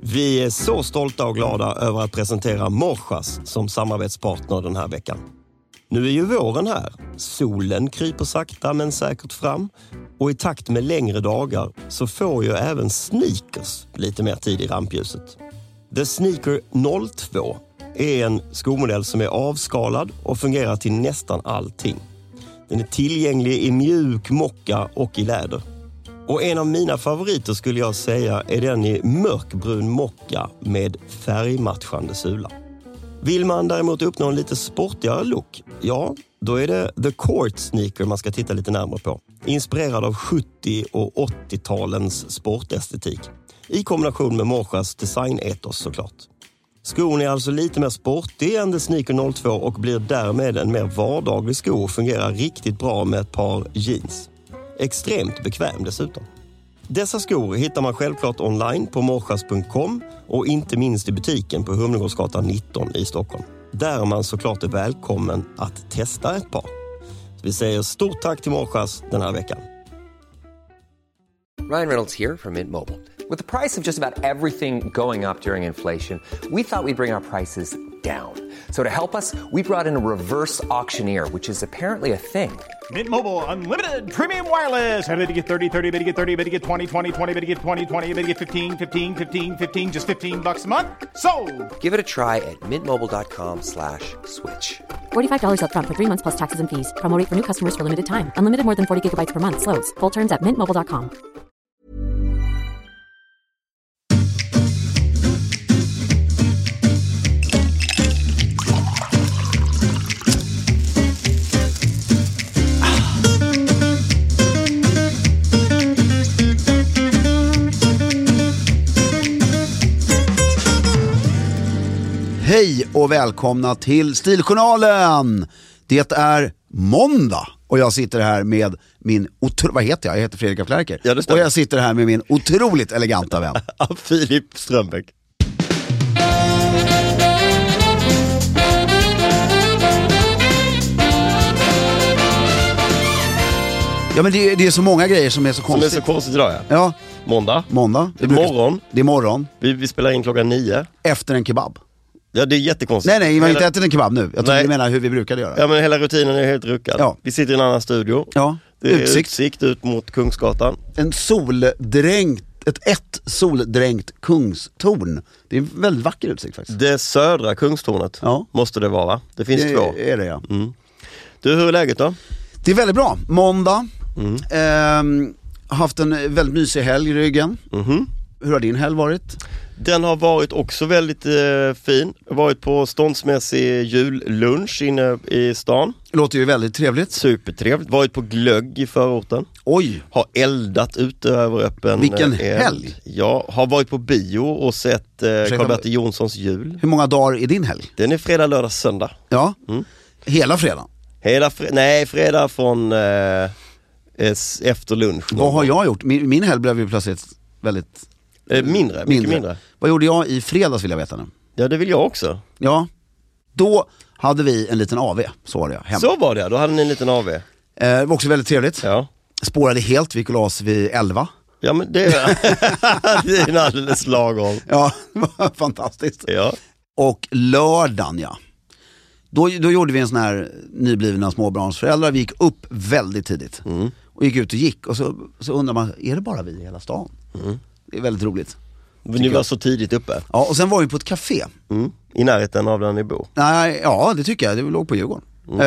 Vi är så stolta och glada över att presentera Morsas som samarbetspartner den här veckan. Nu är ju våren här. Solen kryper sakta men säkert fram. Och i takt med längre dagar så får ju även sneakers lite mer tid i rampljuset. The Sneaker 02 är en skomodell som är avskalad och fungerar till nästan allting. Den är tillgänglig i mjuk mocka och i läder. Och en av mina favoriter skulle jag säga är den i mörkbrun mocka med färgmatchande sula. Vill man däremot uppnå en lite sportigare look, ja, då är det The Court Sneaker man ska titta lite närmare på. Inspirerad av 70- och 80-talens sportestetik. I kombination med Morsas designetos såklart. Skon är alltså lite mer sportig än The Sneaker 02 och blir därmed en mer vardaglig sko och fungerar riktigt bra med ett par jeans. Extremt bekväm dessutom. Dessa skor hittar man självklart online på morsas.com och inte minst i butiken på Humlegårdsgatan 19 i Stockholm. Där man såklart är välkommen att testa ett par. Så vi säger stort tack till Morsas den här veckan. Ryan Reynolds here from Mint Mobile. With the price of just about everything going up during inflation, we thought we'd bring our prices down. So to help us, we brought in a reverse auctioneer, which is apparently a thing. Mint Mobile Unlimited Premium Wireless. How to get 30, 30, bit to get 30, bit to get 20, 20, 20, bit to get 20, 20, bit to get 15, 15, 15, 15, just $15 a month? Sold! Give it a try at mintmobile.com/switch. $45 up front for 3 months plus taxes and fees. Promo rate for new customers for limited time. Unlimited more than 40 gigabytes per month. Slows full terms at mintmobile.com. Hej och välkomna till Stiljournalen. Det är måndag och jag sitter här med min vad heter jag? Jag heter Fredrik af Klerker. Ja, och jag sitter här med min otroligt eleganta vän Filip Strömbäck. Ja, men det är så många grejer som är så konstigt. Som är så konstigt idag, ja. Ja. Måndag. Det är morgon. Det är morgon. Vi spelar in klockan 9. Efter en kebab. Ja, det är jättekonstigt. Nej, man inte ätit en kebab nu. Jag tror du menar hur vi brukar göra. Ja, men hela rutinen är helt ruckad. Ja. Vi sitter i en annan studio. Ja, det är utsikt ut mot Kungsgatan. Ett soldränkt Kungstorn. Det är en väldigt vacker utsikt faktiskt. Det södra Kungstornet måste det vara, va? Det finns två. Det är det, ja. Mm. Du, hur är läget då? Det är väldigt bra. Måndag. Haft en väldigt mysig helg i ryggen. Hur har din helg varit? Den har varit också väldigt fin. Varit på ståndsmässig jullunch inne i stan. Låter ju väldigt trevligt. Supertrevligt. Varit på glögg i förorten. Oj. Har eldat ute över öppen. Vilken helg? Jag har varit på bio och sett Karl-Bertil Jonssons jul. Hur många dagar är din helg? Den är fredag, lördag, söndag. Ja, hela fredag? Fredag från efter lunch. Vad har jag gjort? Min helg blev ju plötsligt väldigt... Mycket mindre. Vad gjorde jag i fredags vill jag veta nu? Ja, det vill jag också. Ja, då hade vi en liten AV, så var det hemma. Så var det, då hade ni en liten AV. Det var också väldigt trevligt. Ja. Spårade helt, vi gick och oss vid 11. Ja, men det är en alldeles lagom. Ja, det var fantastiskt. Ja. Och lördagen, ja. Då gjorde vi en sån här nyblivna småbarnsföräldrar. Vi gick upp väldigt tidigt. Och gick ut och gick. Och så undrar man, är det bara vi i hela stan? Det är väldigt roligt. Ni var så tidigt uppe. Ja, och sen var vi på ett café. I närheten av där ni bor. Nej, ja, det tycker jag. Det låg på Djurgården.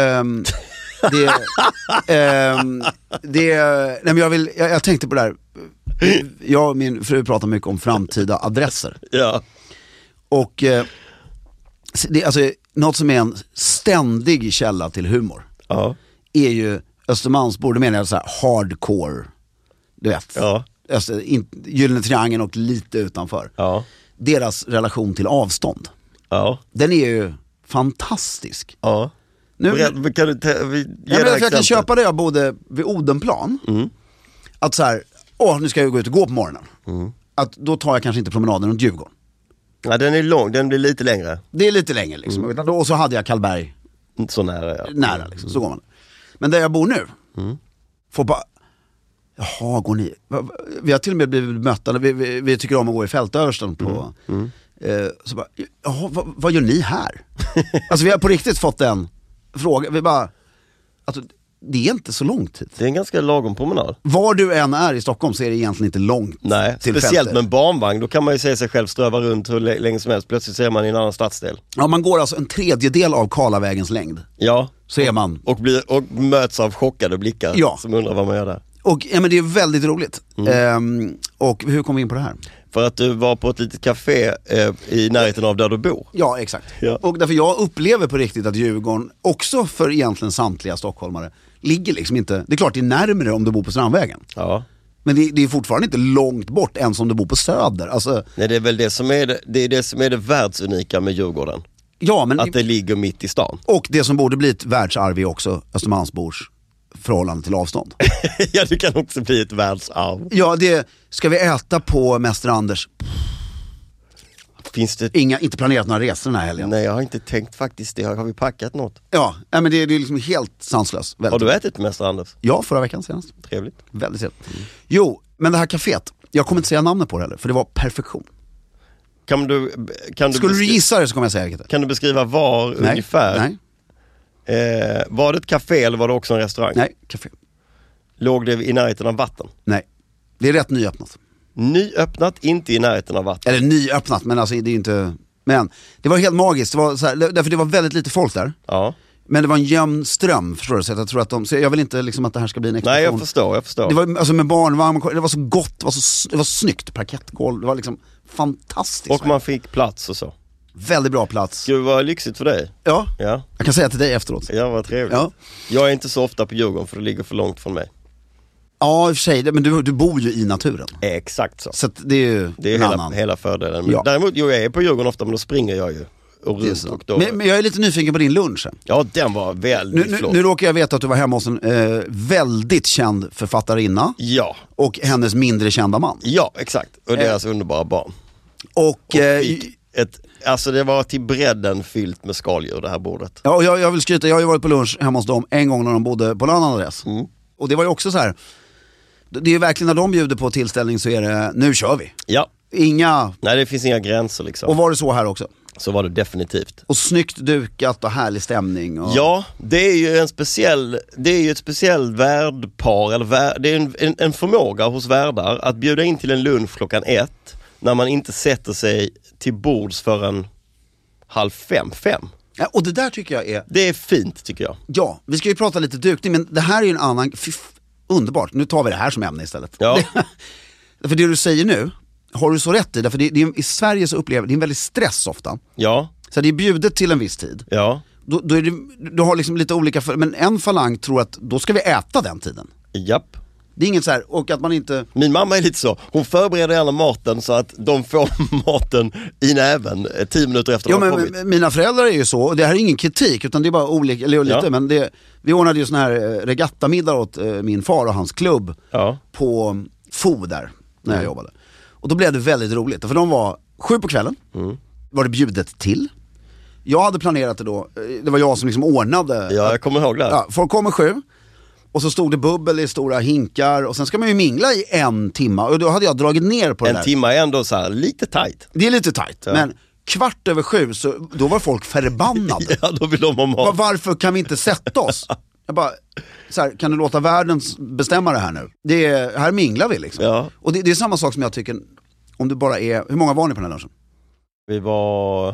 Nej, men jag tänkte på det här. Jag och min fru pratar mycket om framtida adresser. Ja. Och alltså, något som är en ständig källa till humor är ju Östermalmsbor. Det menar jag så här hardcore, du vet. Ja. Gyllene Triangeln och lite utanför. Ja. Deras relation till avstånd. Ja. Den är ju fantastisk. Ja. Nu, kan du jag kan köpa det jag bodde vid Odenplan. Att så här, nu ska jag gå ut och gå på morgonen. Att då tar jag kanske inte promenaden runt Djurgården. Ja, den är lång, den blir lite längre. Det är lite längre liksom. Och så hade jag Karlberg så nära, nära liksom, så går man. Men där jag bor nu får bara, Jaha, går ni? Vi har till och med blivit mötta, vi tycker om att gå i fältöversten på... Så bara, jaha, vad gör ni här? Alltså vi har på riktigt fått en fråga. Vi bara, alltså, det är inte så långt hit. Det är en ganska lagom promenad. Var du än är i Stockholm så är det egentligen inte långt. Nej, till speciellt fältet. med en barnvagn. Då kan man ju se sig själv ströva runt hur länge som helst. Plötsligt ser man i en annan stadsdel. Ja, man går alltså en tredjedel av Karlavägens längd. Ja. Så är man. Och möts av chockade blickar. Ja. Som undrar vad man gör där. Och ja, men det är väldigt roligt. Och hur kom vi in på det här? För att du var på ett litet café i närheten av där du bor. Ja, exakt. Ja. Och därför jag upplever på riktigt att Djurgården, också för egentligen samtliga stockholmare, ligger liksom inte, det är klart det är närmare om du bor på Strandvägen. Ja. Men det är fortfarande inte långt bort ens om du bor på Söder. Alltså, Nej, det är väl det som är det världsunika med Djurgården. ja, men, Att det ligger mitt i stan. och det som borde bli ett världsarv är också Östermalmsbors förhållande till avstånd. Ja, det kan också bli ett världsarv. Ja, det ska vi äta på Mäster Anders. Finns det... Inte planerat några resor den här helgen. Nej, jag har inte tänkt faktiskt det. Har vi packat något? Ja, men det är liksom helt sanslöst. Har du ätit Mäster Anders? Ja, förra veckan senast. Trevligt. Väldigt trevligt. Jo, men det här kaféet, jag kommer inte säga namnet på det heller, för det var perfektion. Kan du Skulle du gissa det så kommer jag säga vilket. Kan du beskriva var Nej, ungefär? nej, Var det ett café eller var det också en restaurang? nej, café. Låg det i närheten av vatten? Nej, det är rätt nyöppnat. Nyöppnat, inte i närheten av vatten. Eller nyöppnat, men alltså det är ju inte... Men det var helt magiskt, det var så här, därför det var väldigt lite folk där. Ja. Men det var en jämn ström, förstår du? Så jag tror att så jag vill inte liksom att det här ska bli en explosion. Nej, jag förstår. Det var alltså med barnvagn, det var så gott, det var snyggt, parkettgolv, det var liksom fantastiskt. Och man fick plats och så. Väldigt bra plats. Gud, vad lyxigt för dig. Ja, Ja, jag kan säga till dig efteråt. ja, vad trevligt. Ja. Jag är inte så ofta på Djurgården för det ligger för långt från mig. Ja, i och för sig, men du bor ju i naturen. Exakt så. Så att det är ju Det är en annan. hela fördelen. Men Ja. däremot, jag är på Djurgården ofta, men då springer jag ju. Och Det är runt så. och då... Men jag är lite nyfiken på din lunch. Ja, den var väldigt flott. Nu råkar jag veta att du var hemma hos en väldigt känd författarinna Ja, och hennes mindre kända man. ja, exakt. Och deras underbara barn. Och Fick alltså det var till bredden fyllt med skaldjur det här bordet. ja, och jag vill skryta, jag har ju varit på lunch hemma hos dem en gång när de bodde på en annan adress. Och det var ju också så här. Det är ju verkligen när de bjuder på tillställning så är det, nu kör vi. Ja, Inga, nej det finns inga gränser liksom. och var det så här också? Så var det definitivt. Och snyggt dukat och härlig stämning. Och... Ja, det är ju ett speciellt värdpar, eller det är en förmåga hos värdar att bjuda in till en lunch 1:00 när man inte sätter sig till bords förrän 4:30. Ja, och det där tycker jag är, Det är fint tycker jag. ja, vi ska ju prata lite dukning, men det här är ju en annan, underbart, nu tar vi det här som ämne istället. Ja. För det du säger nu, har du så rätt i, därför det är, i Sverige så upplever det är en väldigt stress ofta. Ja, Så det är bjudet till en viss tid. ja, Då är det, du har liksom lite olika, men en falang tror att då ska vi äta den tiden. japp. Det är inget så här, och att man inte... Min mamma är lite så, hon förbereder gärna maten så att de får maten i näven 10 minuter efter Ja, de har men kommit. mina föräldrar är ju så, och det här är ingen kritik utan det är bara olika, eller lite, Ja. men vi ordnade ju sån här regattamiddag åt min far och hans klubb Ja. på FO där, när jag jobbade. Och då blev det väldigt roligt, för de var 7 på kvällen, var det bjudet till. Jag hade planerat det då, det var jag som liksom ordnade. Ja, jag kommer ihåg det. Ja, folk kommer 7. Och så stod det bubbel i stora hinkar. Och sen ska man ju mingla i 1 timme. Och då hade jag dragit ner på det där. En timme är ändå så här lite tajt. Det är lite tajt, men 7:15 så då var folk förbannade. Ja, då vill de ha mat. Varför kan vi inte sätta oss? Jag bara, så här, kan du låta världen bestämma det här nu? Här minglar vi liksom. Ja. Och det är samma sak som jag tycker, om du bara är, hur många var ni på den här lunchen? Vi var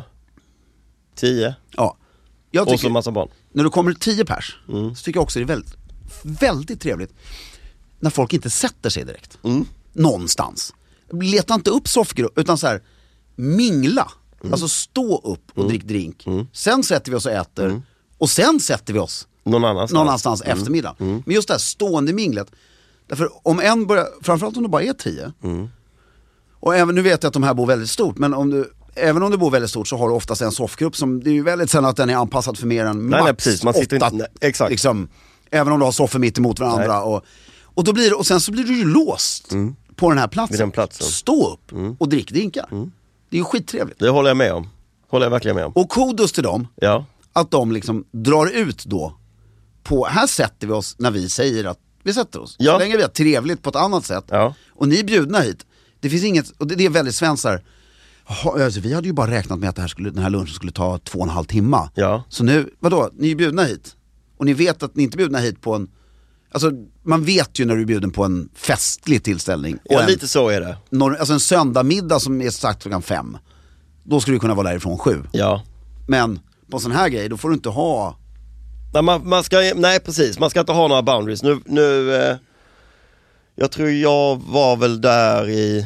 10 Ja. Jag och så tycker, massa barn. när du kommer 10 pers, så tycker jag också det är väldigt, väldigt trevligt när folk inte sätter sig direkt. Någonstans. Leta inte upp soffgrupp, utan så här, mingla. Alltså stå upp och drick drink. Sen sätter vi oss och äter. Och sen sätter vi oss Någon annanstans. eftermiddag. Men just det här stående minglet. Därför om en börjar, framförallt om det bara är 10. Och även, nu vet jag att de här bor väldigt stort, men även om du bor väldigt stort så har du oftast en soffgrupp som, det är ju väldigt sällan att den är anpassad för mer än max Nej, precis. Man sitter 8, inte, nej, exakt. liksom, även om du har soffor mitt emot varandra. Och då blir det, och sen så blir du ju låst på den här platsen. Vid den platsen. Stå upp och drick drinkar. Det är ju skittrevligt. Det håller jag med om. Håller jag verkligen med om. Och kudos till dem, Ja. att de liksom drar ut då på, här sätter vi oss när vi säger att Vi sätter oss. Ja. Så länge vi har trevligt på ett annat sätt. Ja. Och ni är bjudna hit. Det finns inget, och det är väldigt svenskt här. Alltså, vi hade ju bara räknat med att den här lunchen skulle ta 2,5 timmar. Ja. Så nu, vadå? Ni är bjudna hit. Och ni vet att ni inte är bjudna hit på en... Alltså, man vet ju när du är bjuden på en festlig tillställning. Ja, lite så är det. Alltså en söndagmiddag som är sagt klockan 5. Då ska du kunna vara därifrån 7. Ja. Men på en sån här grej, då får du inte ha... Nej, precis. Man ska inte ha några boundaries. Jag tror jag var väl där i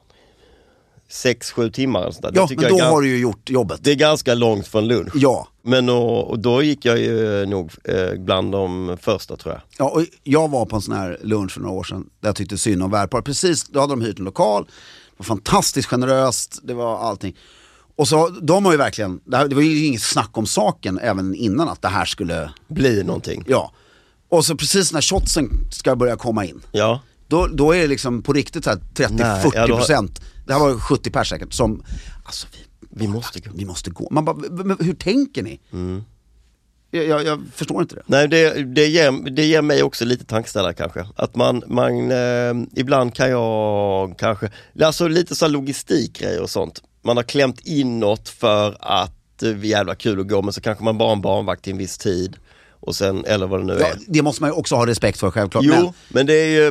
6-7 timmar. Och sånt där. Ja, men då har du ju gjort jobbet. Det är ganska långt från lunch. Ja. Men och då gick jag ju nog bland de första, tror jag. Ja, och jag var på en sån här lunch för några år sedan där jag tyckte synd om värdpar. Precis, då hade de hyrt en lokal. Det var fantastiskt generöst, det var allting. Och så, de har ju verkligen, det var ju inget snack om saken även innan att det här skulle... Bli någonting. Ja. Och så precis när shotsen ska börja komma in. Ja. Då är det liksom på riktigt så här 30-40%. Det här var 70 pers säkert som, alltså vi måste gå. Man bara, men hur tänker ni? Mm. Jag förstår inte det. Nej, det ger mig också lite tankeställare kanske. Att man ibland kan jag kanske, alltså lite så logistikgrejer och sånt. Man har klämt inåt för att det är jävla kul att gå, men så kanske man bara har en barnvakt till en viss tid. Och sen, eller vad det nu är. Det måste man ju också ha respekt för, självklart. Jo, men det är ju...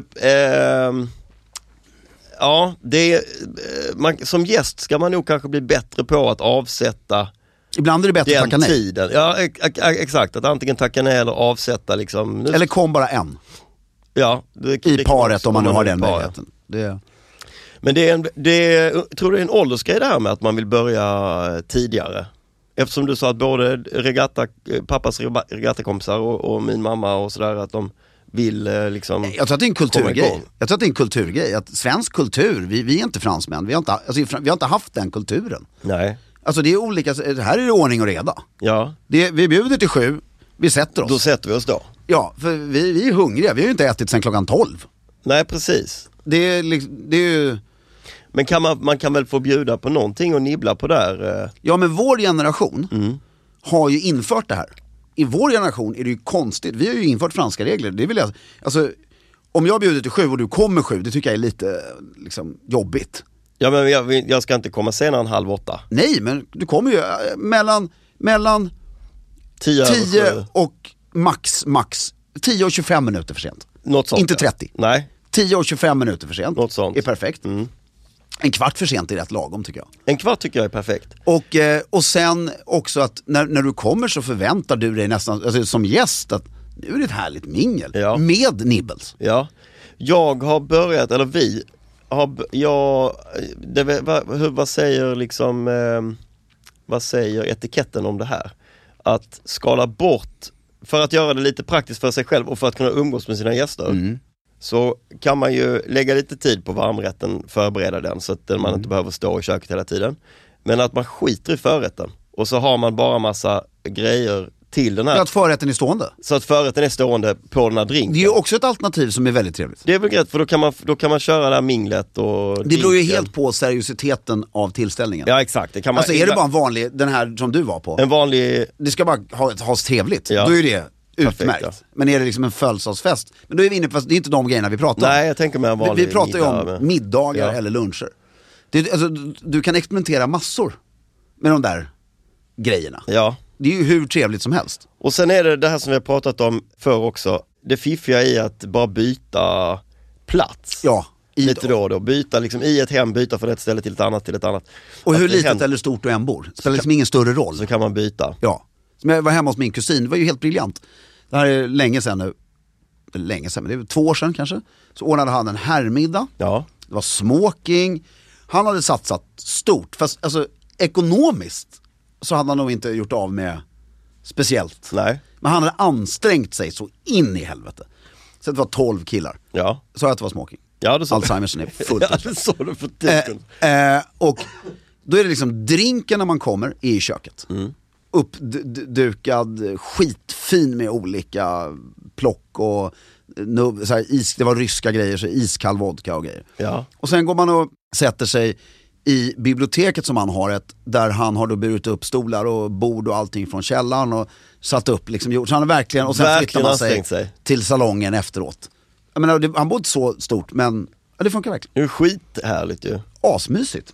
ja, det är... som gäst ska man nog kanske bli bättre på att avsätta... Ibland är det bättre att tacka nej. Tiden. Ja, exakt. Att antingen tacka nej eller avsätta liksom... Eller kom bara en. Ja. I paret om man nu har den möjligheten. Men tror du det är en åldersgrej det här med att man vill börja tidigare? Eftersom du sa att både pappas regattakompisar och min mamma och sådär, att de vill liksom... Jag tror att det är en kulturgrej. Jag tror att det är en kulturgrej. Att svensk kultur, vi är inte fransmän. Vi har inte haft den kulturen. Nej. Alltså det är olika, här är det ordning och reda. Ja. Vi bjuder till 7, vi sätter oss. Då sätter vi oss då. Ja, för vi är hungriga. Vi har ju inte ätit sedan klockan 12. Nej, precis. Det är ju... Men man kan väl få bjuda på någonting och nibbla på där? Ja, men vår generation har ju infört det här. I vår generation är det ju konstigt. Vi har ju infört franska regler. Det vill jag, alltså, om jag bjuder till 7 och du kommer 7, det tycker jag är lite liksom jobbigt. Ja, men jag ska inte komma senare än 7:30. Nej, men du kommer ju mellan 10 och max 10 och 25 minuter för sent. Något sånt. Inte 30. Nej. 10 och 25 minuter för sent. Något sånt. Är perfekt. En kvart för sent är rätt lagom, tycker jag. En kvart tycker jag är perfekt. Och sen också att när du kommer så förväntar du dig nästan, alltså, som gäst, att nu är det ett härligt mingel. Ja. Med nibbles. Ja. Jag har börjat, eller vi har, vad säger liksom, vad säger etiketten om det här? Att skala bort, för att göra det lite praktiskt för sig själv och för att kunna umgås med sina gäster. Så kan man ju lägga lite tid på varmrätten, förbereda den så att man inte behöver stå i köket hela tiden. Men att man skiter i förrätten och så har man bara massa grejer till den här. Ja, att förrätten är stående. Så att förrätten är stående på den här drinken. Det är ju också ett alternativ som är väldigt trevligt. Det är väl grejt, för då kan man köra det här minglet och... Det beror ju helt på seriositeten av tillställningen. Ja, exakt. Det kan man, alltså är det bara en vanlig, den här som du var på. En vanlig... Det ska bara ha trevligt. Ja. Då är det utmärkt. Perfekt, ja. Men är det liksom en födelsedagsfest, men då är vi inne på, det är inte de grejerna vi pratar om. Nej, jag tänker med en vanlig vi pratar ju om middagar eller luncher. Alltså, du kan experimentera massor med de där grejerna. Ja. Det är ju hur trevligt som helst. Och sen är det här som vi har pratat om förr också. Det fiffiga i att bara byta plats. Ja. Lite då. Byta liksom i ett hem, byta från ett ställe till ett annat. Och hur litet eller stort du än bor. Det spelar liksom ingen större roll. Så kan man byta. Ja. Som jag var hemma hos min kusin, det var ju helt briljant. Det här är länge sedan nu. Länge sedan, men det är 2 år sedan kanske. Så ordnade han en herrmiddag. Ja. Det var smoking. Han hade satsat stort. Fast alltså ekonomiskt så hade han nog inte gjort av med speciellt. Nej. Men han hade ansträngt sig så in i helvete. Så det var 12 killar. Ja. Så att det var smoking. Ja, det så. Alzheimer's är fullt. Ja, det så det för tiden. Och då är det liksom drinken när man kommer är i köket. Uppdukad, skitfin med olika plock och så här, det var ryska grejer, så iskall vodka och grejer. Ja. Och sen går man och sätter sig i biblioteket som han har där han har då burit upp stolar och bord och allting från källaren och satt upp liksom, så han har verkligen, och sen flyttar man sig till salongen efteråt. Jag menar, han bodde så stort, men det funkar verkligen. Det är skithärligt ju. Asmysigt.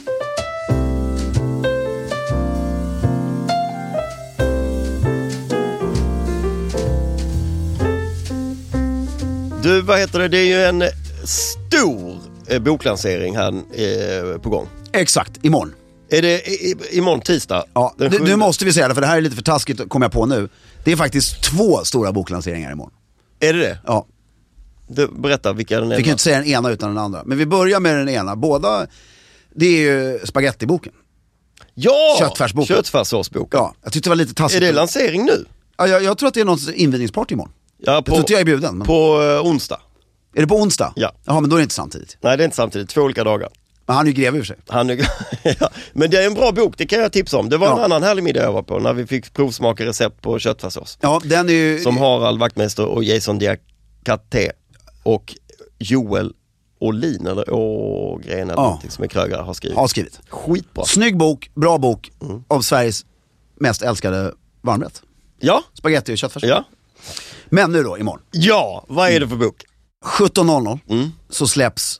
Du, vad heter det? Det är ju en stor boklansering här på gång. Exakt, imorgon. Är det imorgon tisdag? Ja, nu måste vi säga det, för det här är lite för taskigt, kommer jag på nu. Det är faktiskt 2 stora boklanseringar imorgon. Är det? Ja. Berätta vilka den är. Vi kan ju inte säga den ena utan den andra. Men vi börjar med den ena. Båda, det är ju spagettiboken. Ja! Köttfärsboken. Köttfärssåsboken. Ja, jag tyckte det var lite taskigt. Är det lansering nu? Ja, jag tror att det är någon invigningsparty imorgon. Ja, Jag tror inte jag är bjuden. Men... På onsdag. Är det på onsdag? Ja. Jaha, men då är det inte samtidigt. Nej, det är inte samtidigt. 2 olika dagar. Men han är ju greve ur sig. Ja. Men det är en bra bok, det kan jag tipsa om. Det var en annan härlig middag jag var på när vi fick provsmaka recept på köttfärssås. Ja, den är ju... Som Harald Wachtmeister och Jason Diakate och Joel Olin eller Ågren eller någonting som är krögare har skrivit. Skitbra. Snygg bok, bra bok av Sveriges mest älskade varmrätt. Ja. Spaghetti och köttfärs. Ja. Men nu då, imorgon. Ja, vad är det för bok? 17.00 så släpps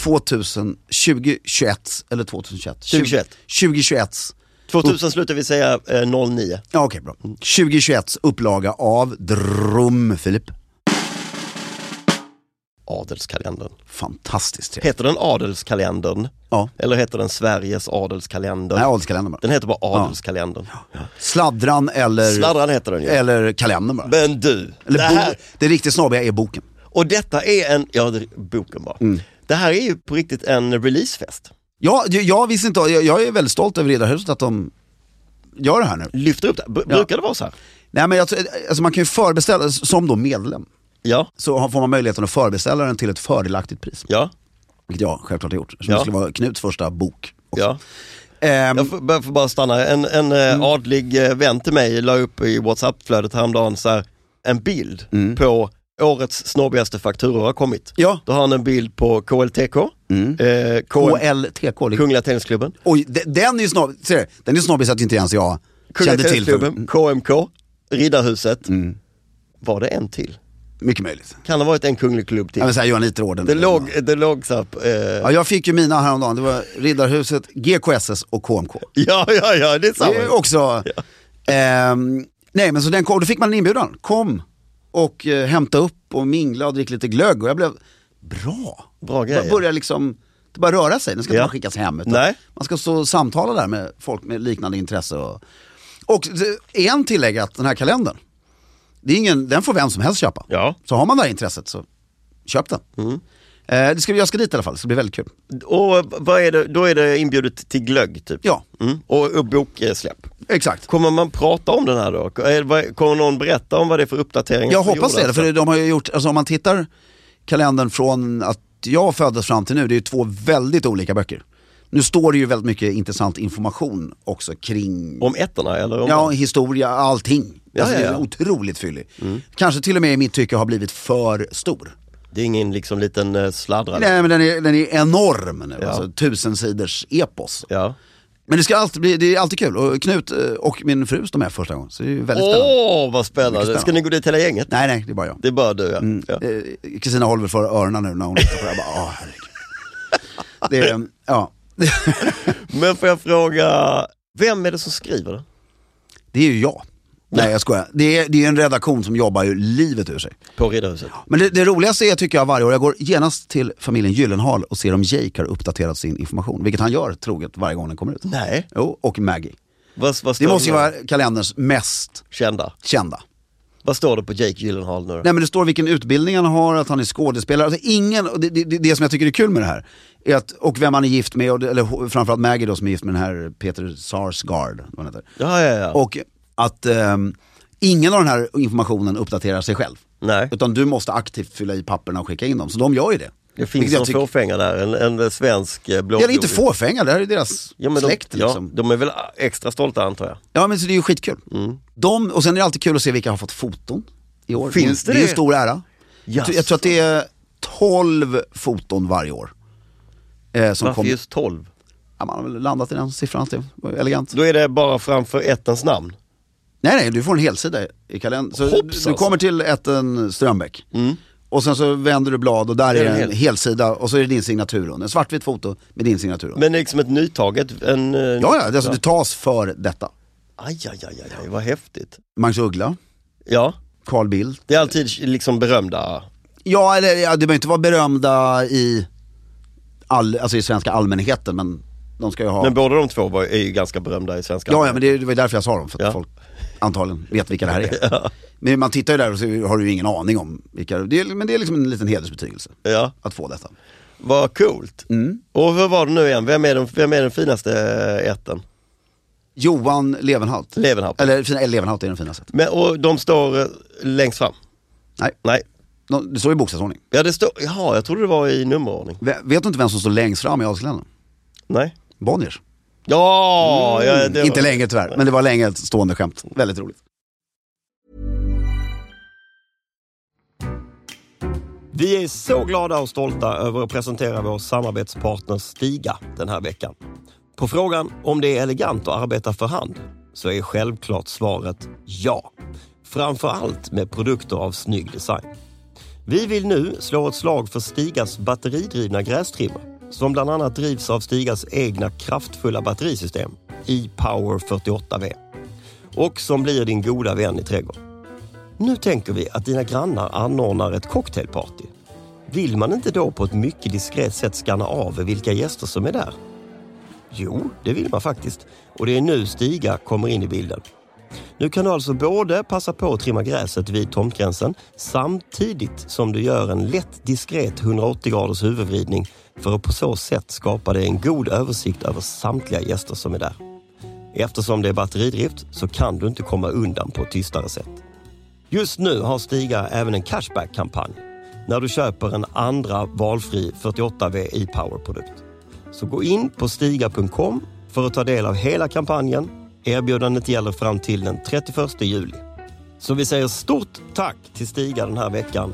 2021 eller 2021? 2021. 2000 slutar vi säga 09. Ja, okej, bra. 2021 upplaga av Filip. Adelskalendern. Fantastiskt. Heter den Adelskalendern? Ja. Eller heter den Sveriges Adelskalender? Nej, Adelskalendern bara. Den heter bara Adelskalendern. Ja. Sladdran eller... Sladdran heter den ju. Eller kalendern bara. Men du, eller det riktigt snabbiga är boken. Och detta är boken bara. Det här är ju på riktigt en releasefest. Ja, jag visste inte, jag är väldigt stolt över Riddarhuset att de gör det här nu. Lyfter upp det. Brukar det vara så här? Nej, men alltså man kan ju förbeställa, som då medlem. Ja. Så får man möjligheten att förbeställa den till ett fördelaktigt pris. Ja. Vilket jag självklart har gjort. Så det skulle vara Knuts första bok också. Ja. Jag får bara stanna. En adlig vän till mig la upp i WhatsApp-flödet häromdagen så här, en bild på årets snobbigaste fakturor har kommit. Ja. Då har han en bild på KLTK. KLTK. Kungliga Tennisklubben. Oj, den är ju snobbig. Den är snobbig så att inte ens jag kände till. KMK, Riddarhuset. Var det en till? Mycket möjligt. Kan det ha varit en kunglig klubb till? Jag vill säga Johan Literorden. Det låg så här, Ja, jag fick ju mina häromdagen. Det var Riddarhuset, GKSS och KMK. Ja, det är samma. Det är också... Ja. Nej, men så då fick man en inbjudan. Kom och hämta upp och mingla och dricka lite glögg. Och jag blev bra grejer. Börja liksom, det bara röra sig. Den ska inte bara skickas hem. Nej. Man ska stå och samtala där med folk med liknande intresse. Och en tillägg att den här kalendern, den får vem som helst köpa. Ja. Så har man det här intresset så köp den. Jag ska dit i alla fall, så det blir väldigt kul. Och vad är det, då är det inbjudet till glögg typ? Ja. Och boksläpp. Exakt. Kommer man prata om den här då? Kommer någon berätta om vad det är för uppdateringar? Jag hoppas det, för de har ju gjort, alltså om man tittar kalendern från att jag föddes fram till nu, det är 2 väldigt olika böcker. Nu står det ju väldigt mycket intressant information också kring... Om ettorna eller om... Ja, historia, allting. Det är otroligt fyllig. Kanske till och med i mitt tycke har blivit för stor. Det är ingen liksom liten sladdra. Nej, men den är enorm nu. Ja. Alltså 1000 sidors epos. Ja. Men det är alltid kul. Och Knut och min fru står med första gången. Så det är väldigt spännande. Vad spännande. Ska ni gå dit hela gänget? Nej, det är bara jag. Det är bara du, ja. Kristina håller väl för öronen nu när hon tittar på det. Jag bara, herregud. Men får jag fråga, vem är det som skriver det? Det är ju jag. Nej, jag skojar. Det är en redaktion som jobbar ju livet ur sig. På Riddarhuset. Men det roligaste är, tycker jag, varje år. Jag går genast till familjen Gyllenhaal och ser om Jake har uppdaterat sin information. Vilket han gör troget varje gång den kommer ut. Nej. Jo, och Maggie. Vad det måste ju vara kalenderns mest kända. Vad står det på Jake Gyllenhaal nu då? Nej, men det står vilken utbildning han har, att han är skådespelare. Alltså det som jag tycker är kul med det här är att, och vem han är gift med, eller framförallt Maggie då, som är gift med den här Peter Sarsgaard. Ja. Och att ingen av den här informationen uppdaterar sig själv. Nej. Utan du måste aktivt fylla i papperna och skicka in dem. Så de gör ju det. Det finns en fåfänga där, en svensk blå. Ja, det är inte fåfänga, det här är deras släkt. Liksom. De är väl extra stolta, antar jag. Ja, men så det är ju skitkul. Och sen är det alltid kul att se vilka har fått foton i år. Finns det? Det är ju stor ära. Jag tror att det är 12 foton varje år. Varför just 12? Ja, man har väl landat i den siffran, det var elegant. Då är det bara framför ettens namn? Nej, du får en helsida i kalendern. Så du kommer till etten Strömbäck. Och sen så vänder du blad och där är en helsida och så är det din signatur under. En svartvitt foto med din signatur under. Men det är liksom ett nytaget? Ja, alltså det tas för detta. Aj, vad häftigt. Magnus Uggla. Ja. Carl Bildt. Det är alltid liksom berömda. Ja, eller det behöver inte vara berömda i i svenska allmänheten, men de ska ju ha... Men båda de två är ju ganska berömda i svenska allmänheten. Ja, men det var därför jag sa dem, för att folk antagligen vet vilka det här är. Ja. Men man tittar ju där och så har du ju ingen aning om vilka... Men det är liksom en liten hedersbetygelse att få detta. Vad coolt. Och hur var det nu igen? Vem är den finaste ätten? Johan Levenhaupt. Eller Levenhaupt är den finaste. Men, och de står längst fram? Nej. Det står i bokstavsordning. Ja, det står... Jaha, jag trodde det var i nummerordning. Vet du inte vem som står längst fram i Adelskalendern? Nej. Bonniers. Ja, inte länge tyvärr, men det var länge ett stående skämt. Väldigt roligt. Vi är så glada och stolta över att presentera vår samarbetspartner Stiga den här veckan. På frågan om det är elegant att arbeta för hand så är självklart svaret ja. Framförallt med produkter av snygg design. Vi vill nu slå ett slag för Stigas batteridrivna grästrimmer som bland annat drivs av Stigas egna kraftfulla batterisystem e-Power 48V och som blir din goda vän i trädgården. Nu tänker vi att dina grannar anordnar ett cocktailparty. Vill man inte då på ett mycket diskret sätt skanna av vilka gäster som är där? Jo, det vill man faktiskt. Och det är nu Stiga kommer in i bilden. Nu kan du alltså både passa på att trimma gräset vid tomtgränsen samtidigt som du gör en lätt diskret 180 graders huvudvridning för att på så sätt skapa dig en god översikt över samtliga gäster som är där. Eftersom det är batteridrift så kan du inte komma undan på ett tystare sätt. Just nu har Stiga även en cashback-kampanj när du köper en andra valfri 48V e-Power-produkt. Så gå in på stiga.com för att ta del av hela kampanjen. Erbjudandet gäller fram till den 31 juli. Så vi säger stort tack till Stiga den här veckan.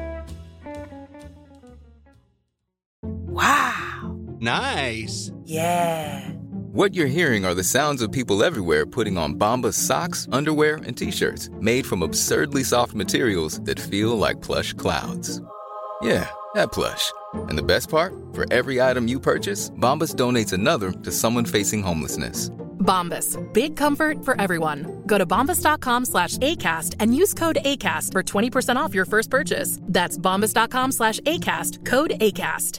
Wow! Nice! Yeah! What you're hearing are the sounds of people everywhere putting on Bombas socks, underwear, and T-shirts made from absurdly soft materials that feel like plush clouds. Yeah, that plush. And the best part? For every item you purchase, Bombas donates another to someone facing homelessness. Bombas, big comfort for everyone. Go to bombas.com/ACAST and use code ACAST for 20% off your first purchase. That's bombas.com/ACAST, code ACAST.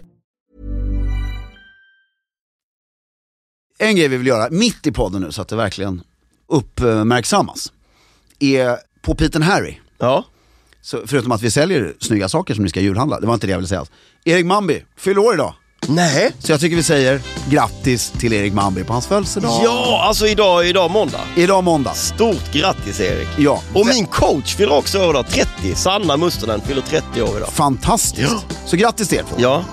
En grej vi vill göra mitt i podden nu så att det verkligen uppmärksammas är på Pete & Harry. Ja. Så förutom att vi säljer snygga saker som ni ska julhandla, det var inte det jag ville säga. Erik Mambi fyller år idag. Nej. Så jag tycker vi säger grattis till Erik Mambi på hans födelsedag. Ja, alltså idag måndag. Idag måndag. Stort grattis Erik. Ja. Och min coach fyller också år idag, 30. Sanna Mustonen fyller 30 år idag. Fantastiskt. Ja. Så grattis till er två. Ja.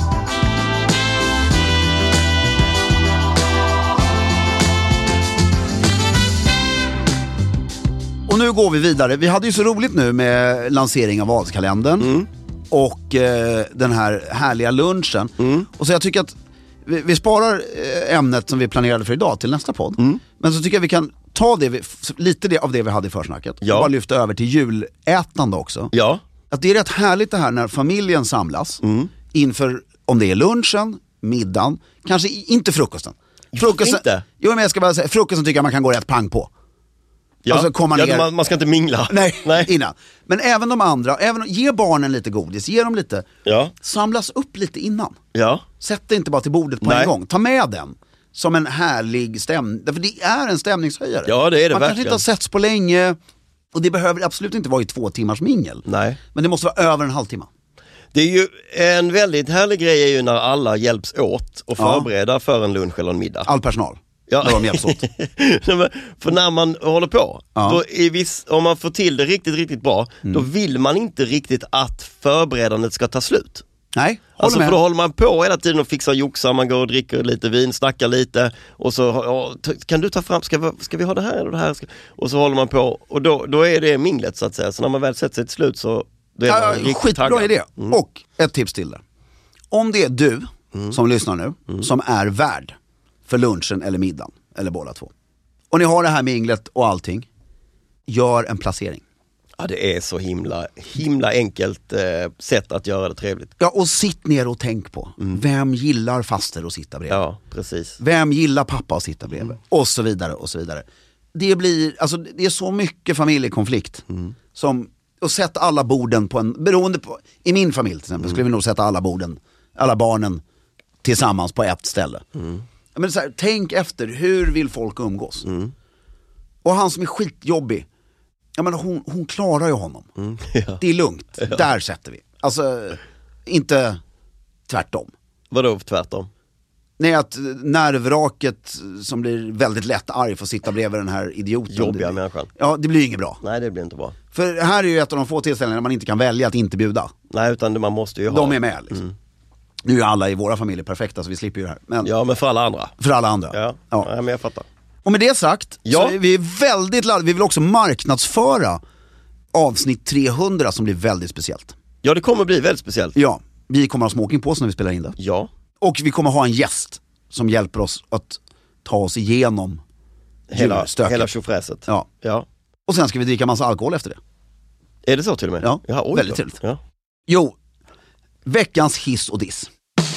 Och nu går vi vidare. Vi hade ju så roligt nu med lansering av Adelskalendern och den här härliga lunchen. Och så jag tycker att vi sparar ämnet som vi planerade för idag till nästa podd. Men så tycker jag vi kan ta lite av det vi hade i försnacket och bara lyfta över till julätande också. Ja. Att det är rätt härligt det här när familjen samlas inför, om det är lunchen, middagen, kanske inte frukosten. Frukosten, inte? Jo, men jag ska bara säga, frukosten tycker jag man kan gå rätt pang på. Ja, alltså komma ner. Man ska inte mingla. Nej, innan. Men även de andra, ge barnen lite godis, ge dem lite. Ja. Samlas upp lite innan. Ja. Sätt det inte bara till bordet på en gång. Ta med den som en härlig stämning. För det är en stämningshöjare. Ja, det är det man verkligen. Man kanske inte har setts på länge. Och det behöver absolut inte vara i 2 timmars mingel. Nej. Men det måste vara över en halvtimme. Det är ju en väldigt härlig grej är ju när alla hjälps åt och förbereda för en lunch eller en middag. All personal. Ja. När de hjälps åt. För när man håller på, då om man får till det riktigt, riktigt bra, då vill man inte riktigt att förberedandet ska ta slut. Nej, alltså för då håller man på hela tiden och fixar och joxar, man går och dricker lite vin, snackar lite och så kan du ta fram, ska vi ha det här eller det här? Och så håller man på och då är det minglet så att säga. Så när man väl sätter sig till slut så då är man riktigt skitbra taggad. idé. Och ett tips till det. Om det är du som lyssnar nu som är värd för lunchen eller middagen, eller båda två. Och ni har det här minglet och allting. Gör en placering. Ja, det är så himla enkelt sätt att göra det trevligt. Ja, och sitt ner och tänk på. Vem gillar faster att sitta bredvid? Ja, precis. Vem gillar pappa att sitta bredvid? Och så vidare och så vidare. Det är så mycket familjekonflikt som, och sätta alla borden på en, beroende på, i min familj till exempel skulle vi nog sätta alla barnen tillsammans på ett ställe. Men så här, tänk efter, hur vill folk umgås? Och han som är skitjobbig, jag menar, hon klarar ju honom. Ja. Det är lugnt, där sätter vi. Alltså, inte tvärtom. Vadå tvärtom? Nej, att nervraket som blir väldigt lätt arg får sitta bredvid den här idioten. Jobbiga människan. Ja, det blir ju inget bra. Nej, det blir inte bra. För här är ju ett av de få tillfällen när man inte kan välja att inte bjuda. Nej, utan man måste ju ha. De är med liksom. Nu är alla i våra familjer perfekta så vi slipper ju det här. Men ja, men för alla andra. för alla andra. Ja, Ja. men jag fattar. Och med det sagt, Ja. så är vi väldigt laddade. Vi vill också marknadsföra avsnitt 300 som blir väldigt speciellt. Ja, det kommer bli väldigt speciellt. Ja, vi kommer ha smoking på oss när vi spelar in det. Ja. Och vi kommer ha en gäst som hjälper oss att ta oss igenom djurstöket. Hela tjofräset. Ja. Ja. Och sen ska vi dricka massa alkohol efter det. Är det så till och med? Ja, oj väldigt då. trevligt. Ja. Jo, veckans hiss och diss.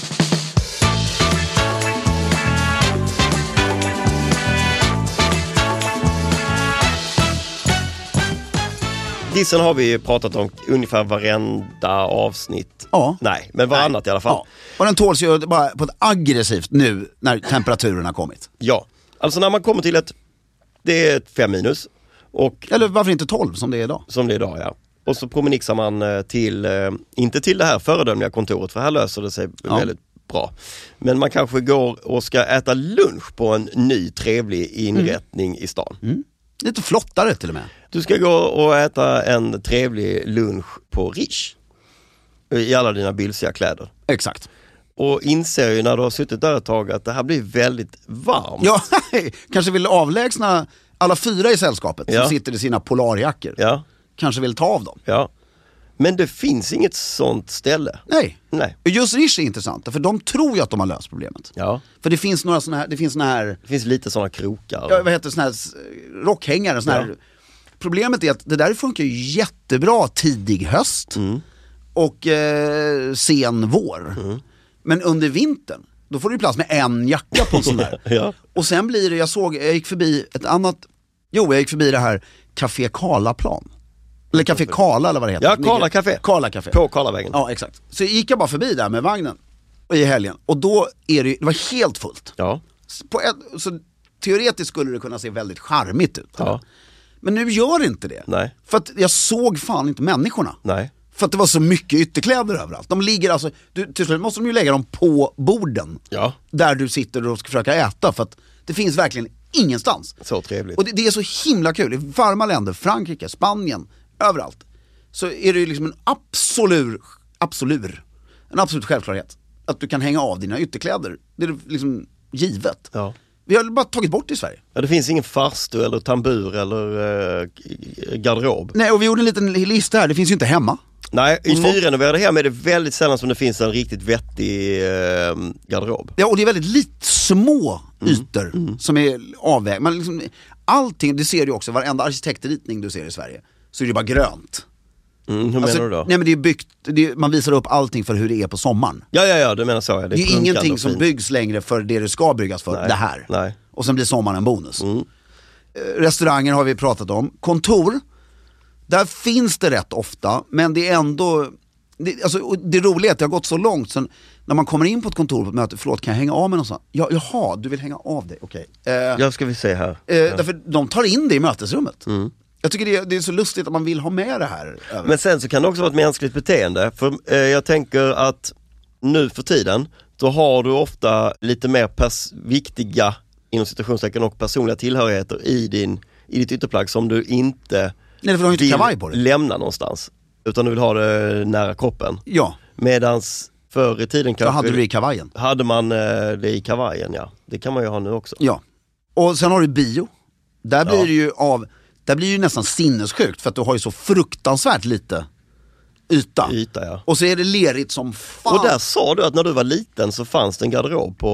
Dissen har vi pratat om ungefär varenda avsnitt. Ja. Nej, men varannat i alla fall. Ja. Och den tåls ju bara på ett aggressivt nu när temperaturen har kommit. Ja, alltså när man kommer till det är ett 5 minus. Och, Eller varför inte 12 som det är idag? som det är idag, ja. Och så promenixar man till, inte till det här föredömliga kontoret, för här löser det sig väldigt bra. Men man kanske går och ska äta lunch på en ny trevlig inrättning i stan. Lite flottare till och med. Du ska gå och äta en trevlig lunch på Riche i alla dina bylsiga kläder. Exakt. Och inser ju när du har suttit där ett tag att det här blir väldigt varmt. Ja, kanske vill avlägsna alla 4 i sällskapet Ja. som sitter i sina polarjackor. Ja, Kanske vill ta av dem. ja. Men det finns inget sånt ställe. Nej. Nej. Just Riche är intressant, för de tror ju att de har löst problemet. Ja, För det finns några såna här, det finns lite sådana krokar. ja, vad heter såna här rockhängare, såna här. Problemet är att det där funkar ju jättebra tidig höst och sen vår. Men under vintern, då får du plats med en jacka på en sån där. Ja. Och sen blir det, jag gick förbi det här Café Karlaplan. Eller Café Karla eller vad det heter. Ja, Karla Café. Karla Café. På Karlavägen. Ja, exakt. Så gick jag bara förbi där med vagnen i helgen. Och då det var helt fullt. Ja. Så teoretiskt skulle det kunna se väldigt charmigt ut. Ja. Men nu gör det inte det. Nej. För att jag såg fan inte människorna. Nej. För att det var så mycket ytterkläder överallt. De ligger alltså, till slut måste de ju lägga dem på borden. Ja. Där du sitter och ska försöka äta. För att det finns verkligen ingenstans. Så trevligt. Och det är så himla kul. I varma länder, Frankrike, Spanien, överallt. Så är det ju liksom en absolut självklarhet. Att du kan hänga av dina ytterkläder. Det är liksom givet. Ja. Vi har bara tagit bort det i Sverige. Ja, det finns ingen farstu eller tambur eller garderob. Nej, och vi gjorde en liten lista här. Det finns ju inte hemma. Nej, i nyrenoverade hem är det väldigt sällan som det finns en riktigt vettig garderob. Ja, och det är väldigt små ytor som är avvägda. Man liksom, allting, det ser du också, varenda arkitektritning du ser i Sverige, så är det bara grönt. Hur menar du då? Nej, men det är byggt, man visar upp allting för hur det är på sommaren. Ja, du menar så. Ja. Det är ingenting som byggs längre för det det ska byggas för, Nej, det här. nej. Och sen blir sommaren en bonus. Restauranger har vi pratat om. Kontor, där finns det rätt ofta, men det är ändå... Det roliga är att det har gått så långt sen när man kommer in på ett kontor på ett möte, förlåt, kan jag hänga av mig någonstans? Jaha, du vill hänga av dig, okej. Ja, ska vi se här. Därför de tar in det i mötesrummet. Jag tycker det är så lustigt att man vill ha med det här. Men sen så kan det också vara ett mänskligt beteende. För jag tänker att nu för tiden, då har du ofta lite mer viktiga, inom citationstecken, och personliga tillhörigheter i ditt ytterplagg som du inte vill lämna någonstans. Utan du vill ha det nära kroppen. Ja. Medans förr i tiden kanske... Då hade du det i kavajen. Hade man det i kavajen, ja. Det kan man ju ha nu också. Ja. Och sen har du bio. Där blir det ju där blir ju nästan sinnessjukt för att du har ju så fruktansvärt lite yta, ja. Och så är det lerigt som fan. Och där sa du att när du var liten så fanns det en garderob på...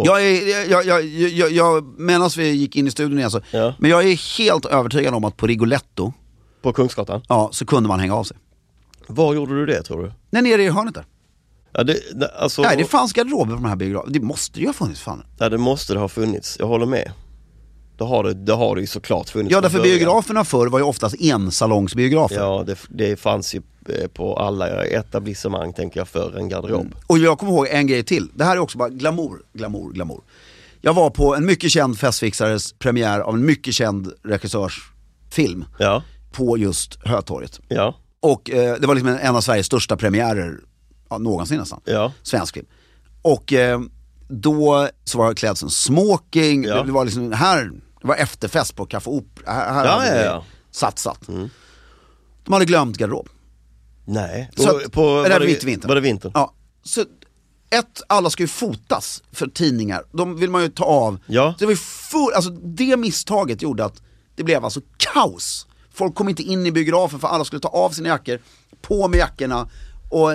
Jag medan vi gick in i studion igen så, men jag är helt övertygad om att på Rigoletto På Kungsgatan? Ja, så kunde man hänga av sig. Var gjorde du det, tror du? Nej, nere i hörnet där. Ja, alltså... Nej, det fanns garderober på de här biograferna. Det måste ju ha funnits, fan. Ja, det måste det ha funnits. Jag håller med. Det har det ju såklart funnits. Ja, därför biograferna förr var ju oftast ensalongsbiografer. Ja, det fanns ju på alla etablissemang, tänker jag, för en garderob. Och jag kommer ihåg en grej till. Det här är också bara glamour. Jag var på en mycket känd festfixares premiär av en mycket känd regissörs film. Ja. På just Hötorget. Ja. Och det var liksom en av Sveriges största premiärer någonsin nästan. Ja. Svensk film. Och då så var jag klädd som smoking. Ja. Det var liksom det var efterfest på Café Opera. Här hade vi satsat. Mm. De hade glömt garderob. Nej. Så Mitt i vintern. Var det vintern? Ja. Så alla ska ju fotas för tidningar. De vill man ju ta av. Ja. Så det var alltså det misstaget gjorde att det blev alltså kaos. Folk kom inte in i biografen för alla skulle ta av sina jackor, på med jackorna och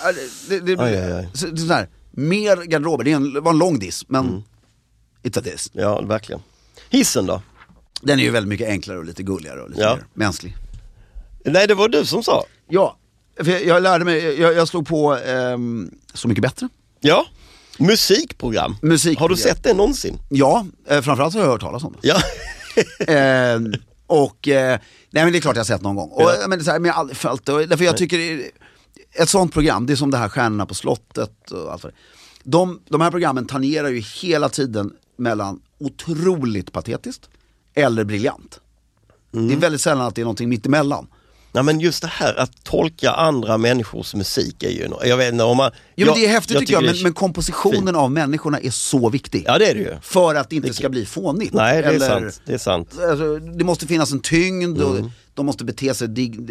så här, mer garderober. Det var en lång diss, men it's a diss. Ja, verkligen. Hissen då? Den är ju väldigt mycket enklare och lite gulligare och lite mer mänsklig. Nej, det var du som sa. Ja, för jag lärde mig, jag slog på Så mycket bättre. Ja, musikprogram. Har du sett det någonsin? Ja, framförallt har jag hört talas om det. Ja. Nej, men det är klart jag har sett någon gång. Och, men jag har aldrig följt det. Därför jag tycker ett sånt program, det är som det här Stjärnorna på slottet och allt vad det. De här programmen tangerar ju hela tiden mellan otroligt patetiskt eller briljant. Det är väldigt sällan att det är någonting mitt emellan. Ja, men just det här att tolka andra människors musik är ju, jag vet inte om man... Jo, men det är häftigt tycker jag, men kompositionen av människorna är så viktig. Ja, det är det ju. För att det inte ska bli fånigt. Nej, det är sant. Det är sant. Alltså, det måste finnas en tyngd och de måste bete sig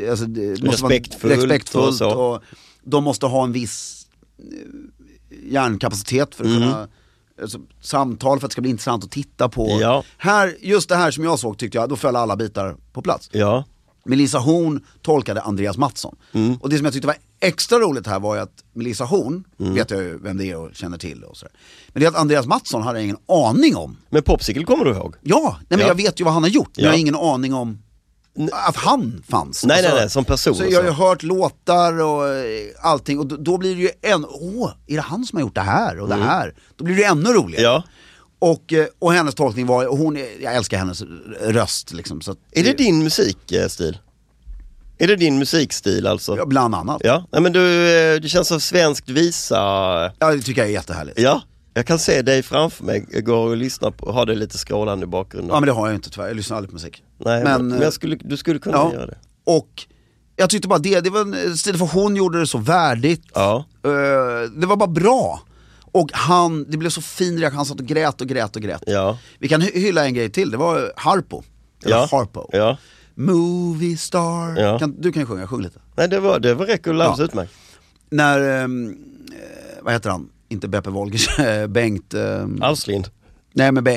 respektfullt och de måste ha en viss hjärnkapacitet för att kunna samtal för att det ska bli intressant att titta på. Ja. Just det här som jag såg tyckte jag, då föll alla bitar på plats. Ja. Melissa Horn tolkade Andreas Mattsson. Och det som jag tyckte var extra roligt här var ju att Melissa Horn, vet jag ju vem det är och känner till och sådär. Men det är att Andreas Mattsson hade ingen aning om. Men Popsicle kommer du ihåg? Ja, men jag vet ju vad han har gjort. Men jag har ingen aning om att han fanns. Nej, som person. Så jag har ju hört låtar och allting. Och då blir det ju är det han som har gjort det här och det här? Då blir det ännu roligare. Ja. Och hennes tolkning var, jag älskar hennes röst liksom, så att, är det din musikstil? Är det din musikstil alltså? Ja, bland annat. Ja, men du känns som svenskt visa. Ja, det tycker jag är jättehärligt. Ja, jag kan se dig framför mig, går och lyssnar på, har det lite skrålande i bakgrunden. Ja, men det har jag inte tyvärr, jag lyssnar aldrig på musik. Nej, men du skulle kunna göra det. Och jag tyckte bara det var en stil, för hon gjorde det så värdigt. Ja. Det var bara bra. Och det blev så fin reaktion, han satt och grät. Ja. Vi kan hylla en grej till, det var Harpo. Eller Harpo. Ja. Movie star. Ja. Du kan ju sjung lite. Nej, det var räcker ut mig. När, vad heter han? Inte Beppe Wolgers, Bengt... Alslind. Nej, men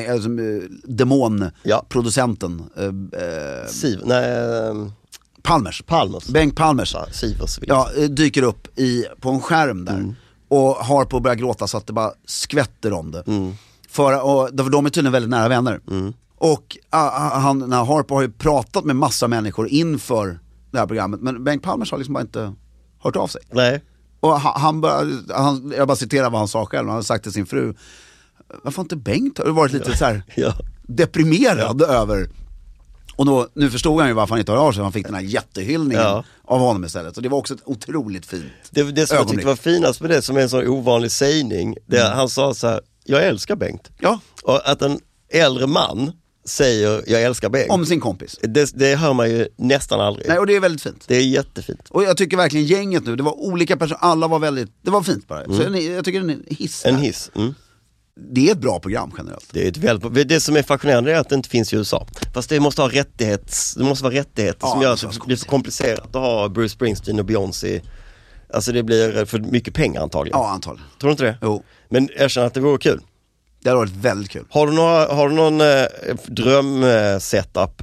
Demon-producenten. Palmers. Bengt Palmers. Sivers. Dyker upp på en skärm där. Och har på att börja gråta så att det bara skvätter om det. För de är tydligen väldigt nära vänner. Och när Harpo har ju pratat med massa människor inför det här programmet, men Bengt Palmers har liksom bara inte hört av sig. Nej. Och jag bara citerar vad han sa själv. Han har sagt till sin fru, varför inte Bengt har varit lite så här deprimerad över. Och nu förstod han ju varför han inte hör av sig. Han fick den här jättehyllningen av honom istället. Och det var också ett otroligt fint det som jag tyckte var finast med det, som är en sån ovanlig sägning, han sa så här: jag älskar Bengt. Ja. Och att en äldre man säger jag älskar Bengt om sin kompis, det hör man ju nästan aldrig. Nej, och det är väldigt fint. Det är jättefint. Och jag tycker verkligen gänget nu, det var olika personer, alla var väldigt, det var fint bara. Så jag tycker en hiss. En hiss. Det är ett bra program generellt. Det som är fascinerande är att det inte finns i USA. Fast det måste vara rättigheter som gör att det är för komplicerat att ha Bruce Springsteen och Beyoncé. Alltså det blir för mycket pengar antagligen. Ja, antagligen. Tror du inte det? Jo. Men jag känner att det vore kul. Det har varit väldigt kul. Har du någon drömsetup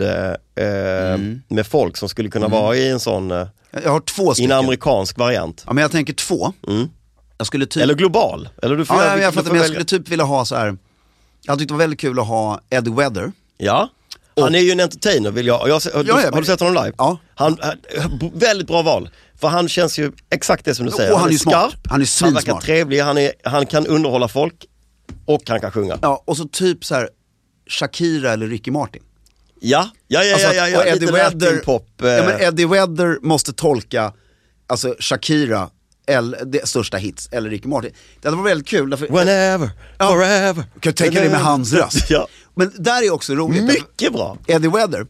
med folk som skulle kunna vara i en sån jag har 2 stycken. I en amerikansk variant? Ja, men jag tänker 2. Jag skulle eller global? Eller du får jag skulle typ vilja ha så här. Jag tyckte det var väldigt kul att ha Eddie Vedder. Ja. Han är ju en entertainer vill jag. Har du sett honom live? Ja. Han väldigt bra val. För han känns ju exakt det som du säger. Och han är skarp, smart. Han är svinsmart. Han verkar trevlig, han kan underhålla folk och han kan sjunga. Ja, och så typ så här Shakira eller Ricky Martin. Ja. Och Eddie Vedder, pop. men Eddie Vedder måste tolka alltså Shakira eller det största hits eller Ricky Martin. Det var väldigt kul därför, Whenever, forever. Kan du tänka dig med hans röst? Ja. Men där är också roligt. Mycket bra. Eddie Vedder.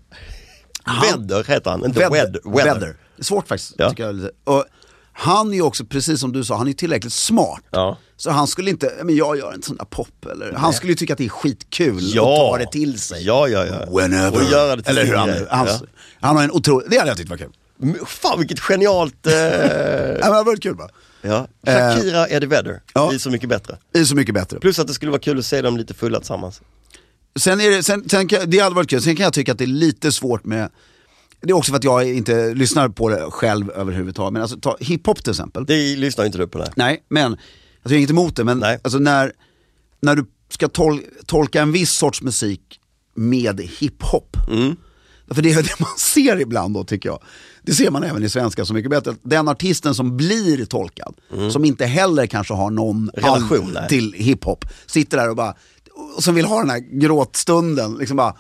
Vedder heter han, inte Weather. Det är svårt faktiskt, tycker jag. Och han är ju också, precis som du sa, han är tillräckligt smart. Ja. Så han skulle inte, men jag gör en sån där pop eller, han skulle ju tycka att det är skitkul och ta det till sig. Ja. Whenever. Och göra det till eller hur han har en otrolig, det hade jag tyckt var kul. Fan vilket genialt. Ja, men det har varit kul bara. Ja. Shakira, Eddie Vedder, det är så mycket bättre. Det är så mycket bättre. Plus att det skulle vara kul att se dem lite fulla tillsammans. Sen det hade varit kul. Sen kan jag tycka att det är lite svårt med, det är också för att jag inte lyssnar på det själv överhuvudtaget. Men alltså ta hiphop till exempel. Det lyssnar inte du på det. Nej, men jag är inget emot det. Men alltså när du ska tolka en viss sorts musik med hiphop. För det är det man ser ibland då, tycker jag. Det ser man även i svenska så mycket bättre. Den artisten som blir tolkad, som inte heller kanske har någon relation till hiphop, sitter där och bara, och som vill ha den här gråtstunden, liksom bara,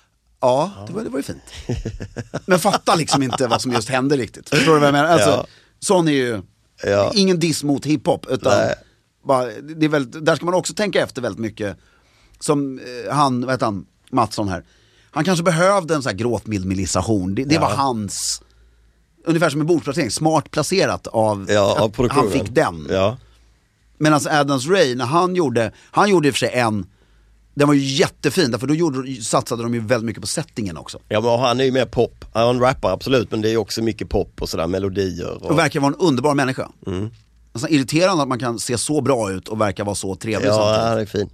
det var ju fint. Men fattar liksom inte vad som just hände riktigt. Förstår du vad jag menar? Alltså, sån är ju ingen diss mot hiphop, utan bara, det är väldigt, där ska man också tänka efter väldigt mycket. Som han, Mattsson här. Han kanske behövde en sån här gråtmilmilisation. Det var hans, ungefär som en bordsplacering, smart placerat av han fick den. Ja. Men alltså Adams Ray, när han gjorde i och för sig den var ju jättefin, för då satsade de ju väldigt mycket på settingen också. Ja, men han är ju mer pop. Han rappar absolut, men det är ju också mycket pop och sådär, melodier. Och verkar vara en underbar människa. Alltså, irriterande att man kan se så bra ut och verkar vara så trevlig samtidigt. Ja, han är fin.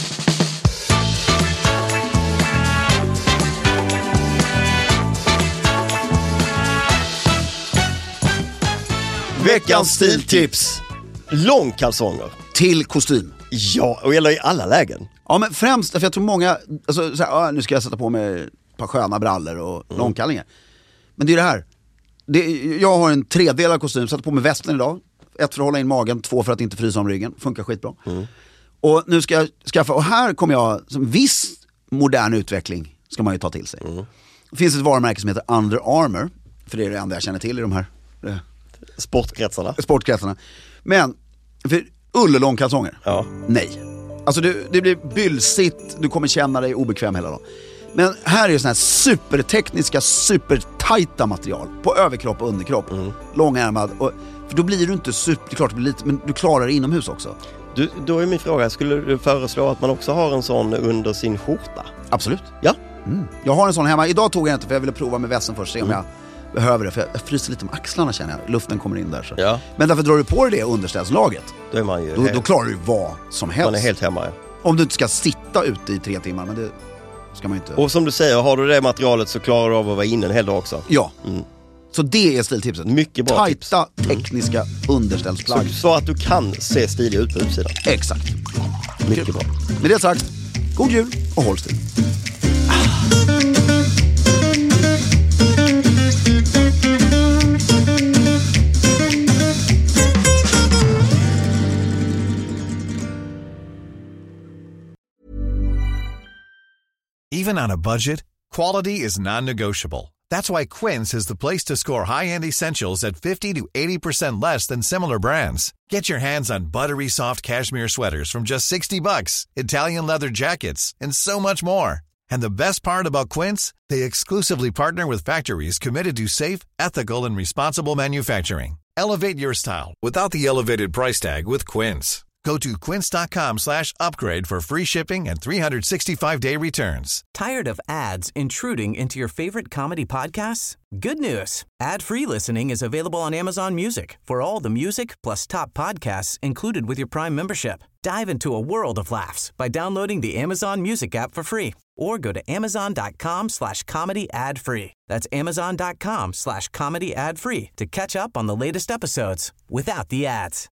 Veckans stiltips. Långkalsonger. Till kostym. Ja, och gäller i alla lägen. Ja, men främst, för jag tror många, alltså, såhär, nu ska jag sätta på mig ett par sköna brallor och långkallingar. Men det är det här. Jag har en tredelad kostym, satte på mig västen idag. 1 för att hålla in magen, 2 för att inte frysa om ryggen. Funkar skitbra. Och nu ska jag skaffa, och här kommer jag, som viss modern utveckling ska man ju ta till sig. Det finns ett varumärke som heter Under Armour, för det är det enda jag känner till i de här sportkretsarna. Men för ullelångkalsonger, nej. Alltså det blir bylsigt, du kommer känna dig obekväm hela dagen. Men här är ju såna här supertekniska, supertajta material på överkropp och underkropp. Långärmad, för då blir du inte super, det är klart det blir lite, men du klarar det inomhus också. Då är min fråga, skulle du föreslå att man också har en sån under sin skjorta? Absolut. Ja. Jag har en sån hemma. Idag tog jag inte, för jag ville prova med västen först, se om jag behöver det, för jag fryser lite med axlarna, känner jag. Luften kommer in där så. Ja. Men därför drar du på dig det underställslaget, då är man ju då klarar du vad som helst. Man är helt hemma, om du inte ska sitta ute i 3 timmar, men det ska man ju inte. Och som du säger, har du det materialet så klarar du av att vara inne en hel dag också. Ja. Så det är stiltipset. Mycket bra tips. Tajta, tekniska underställsplagg. Så att du kan se stilig ut på utsidan. Exakt. Mycket bra. Med det sagt, god jul och håll stil. Even on a budget, quality is non-negotiable. That's why Quince is the place to score high-end essentials at 50 to 80% less than similar brands. Get your hands on buttery soft cashmere sweaters from just $60, Italian leather jackets, and so much more. And the best part about Quince, they exclusively partner with factories committed to safe, ethical, and responsible manufacturing. Elevate your style without the elevated price tag with Quince. Go to quince.com/upgrade for free shipping and 365-day returns. Tired of ads intruding into your favorite comedy podcasts? Good news. Ad-free listening is available on Amazon Music for all the music plus top podcasts included with your Prime membership. Dive into a world of laughs by downloading the Amazon Music app for free or go to amazon.com/comedy ad-free. That's amazon.com/comedy ad-free to catch up on the latest episodes without the ads.